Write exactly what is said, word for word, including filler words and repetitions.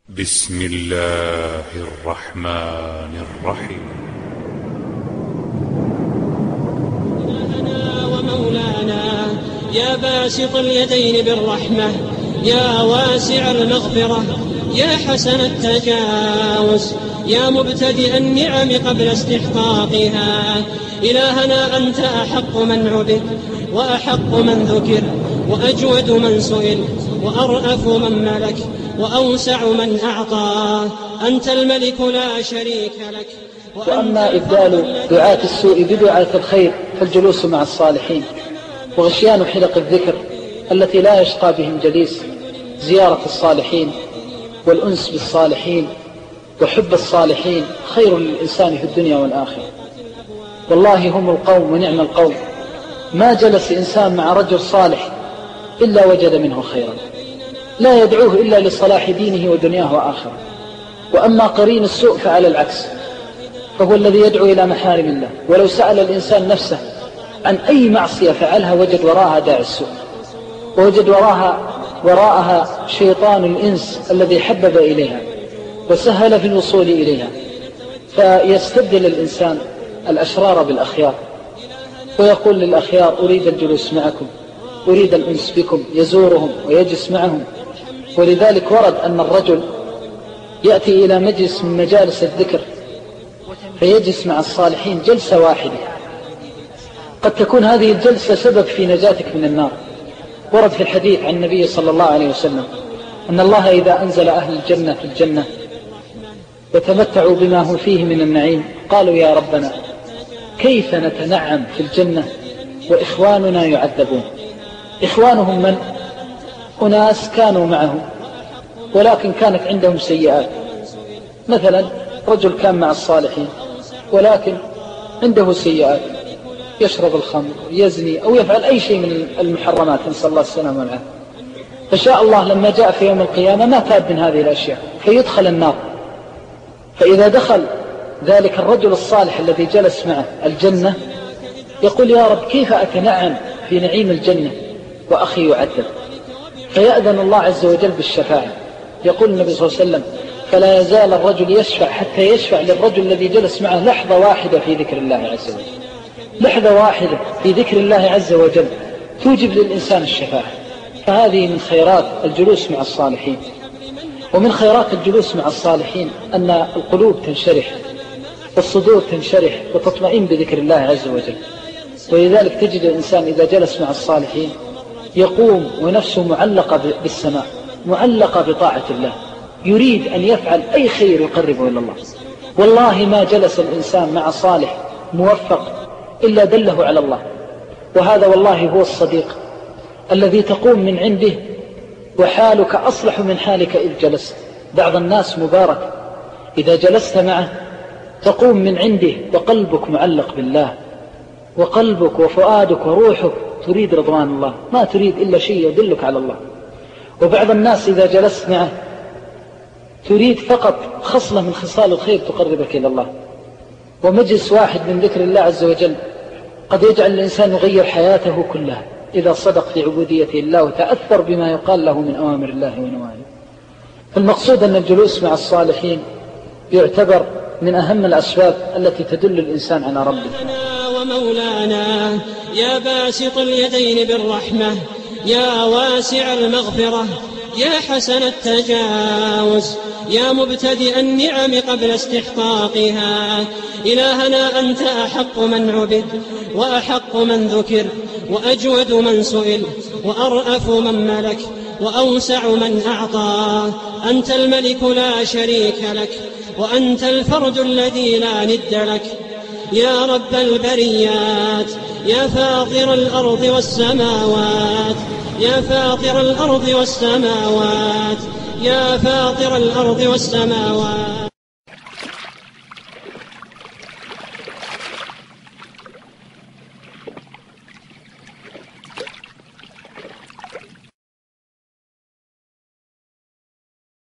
بسم الله الرحمن الرحيم. إلهنا ومولانا يا باسط اليدين بالرحمة، يا واسع المغفرة، يا حسن التجاوز، يا مبتدئ النعم قبل استحقاقها. إلهنا أنت أحق من عبد، وأحق من ذكر، وأجود من سئل، وأرأف من ملك، وأوسع من أعطى. أنت الملك لا شريك لك. وأما إبدال دعاة السوء بدعاة الخير فالجلوس مع الصالحين وغشيان حلق الذكر التي لا يشقى بهم جليس، زيارة الصالحين والأنس بالصالحين وحب الصالحين خير للإنسان في الدنيا والآخرة. والله هم القوم ونعم القوم، ما جلس إنسان مع رجل صالح إلا وجد منه خيرا، لا يدعوه إلا لصلاح دينه ودنياه وآخره. وأما قرين السوء فعلى العكس، فهو الذي يدعو إلى محارم الله. ولو سأل الإنسان نفسه عن أي معصية فعلها وجد وراها داعي السوء، ووجد وراها وراءها شيطان الإنس الذي حبب إليها وسهل في الوصول إليها. فيستبدل الإنسان الأشرار بالأخيار ويقول للأخيار أريد الجلوس معكم، أريد الأنس بكم، يزورهم ويجلس معهم. ولذلك ورد أن الرجل يأتي إلى مجلس من مجالس الذكر فيجلس مع الصالحين جلسة واحدة، قد تكون هذه الجلسة سبب في نجاتك من النار. ورد في الحديث عن النبي صلى الله عليه وسلم أن الله إذا أنزل أهل الجنة في الجنة وتمتعوا بما هم فيه من النعيم قالوا يا ربنا كيف نتنعم في الجنة وإخواننا يعذبون. إخوانهم من؟ أناس كانوا معهم ولكن كانت عندهم سيئات. مثلا رجل كان مع الصالحين ولكن عنده سيئات، يشرب الخمر، يزني، أو يفعل أي شيء من المحرمات، نسأل الله السلامة والعافية. فشاء الله لما جاء في يوم القيامة ما تاب من هذه الأشياء فيدخل النار. فإذا دخل ذلك الرجل الصالح الذي جلس معه الجنة يقول يا رب كيف أتنعم في نعيم الجنة وأخي يعذب؟ فيأذن الله عز وجل بالشفاعة. يقول النبي صلى الله عليه وسلم فلا يزال الرجل يشفع حتى يشفع للرجل الذي جلس معه لحظة واحدة في ذكر الله عز وجل. لحظة واحدة في ذكر الله عز وجل توجب للإنسان الشفاعة. فهذه من خيرات الجلوس مع الصالحين. ومن خيرات الجلوس مع الصالحين أن القلوب تنشرح والصدور تنشرح وتطمئن بذكر الله عز وجل. ولذلك تجد الإنسان إذا جلس مع الصالحين يقوم ونفسه معلقة بالسماء، معلقة بطاعة الله، يريد أن يفعل أي خير يقربه إلى الله. والله ما جلس الإنسان مع صالح موفق إلا دله على الله. وهذا والله هو الصديق الذي تقوم من عنده وحالك أصلح من حالك إذ جلست. بعض الناس مبارك إذا جلست معه تقوم من عنده وقلبك معلق بالله، وقلبك وفؤادك وروحك تريد رضوان الله، ما تريد إلا شيء يدلك على الله. وبعض الناس إذا جلست معه تريد فقط خصلة من خصال الخير تقربك إلى الله. ومجلس واحد من ذكر الله عز وجل قد يجعل الإنسان يغير حياته كلها إذا صدق في عبوديته الله وتأثر بما يقال له من أوامر الله ونواهيه. فالمقصود أن الجلوس مع الصالحين يعتبر من أهم الأسباب التي تدل الإنسان على ربه. ومولانا يا باسط اليدين بالرحمة، يا واسع المغفرة، يا حسن التجاوز، يا مبتدئ النعم قبل استحقاقها. إلهنا أنت أحق من عبد، وأحق من ذكر، وأجود من سئل، وأرأف من ملك، وأوسع من أعطى. أنت الملك لا شريك لك، وأنت الفرد الذي لا ند لك. يا رب البريات، يا فاطر الأرض والسماوات، يا فاطر الأرض والسماوات، يا فاطر الأرض والسماوات.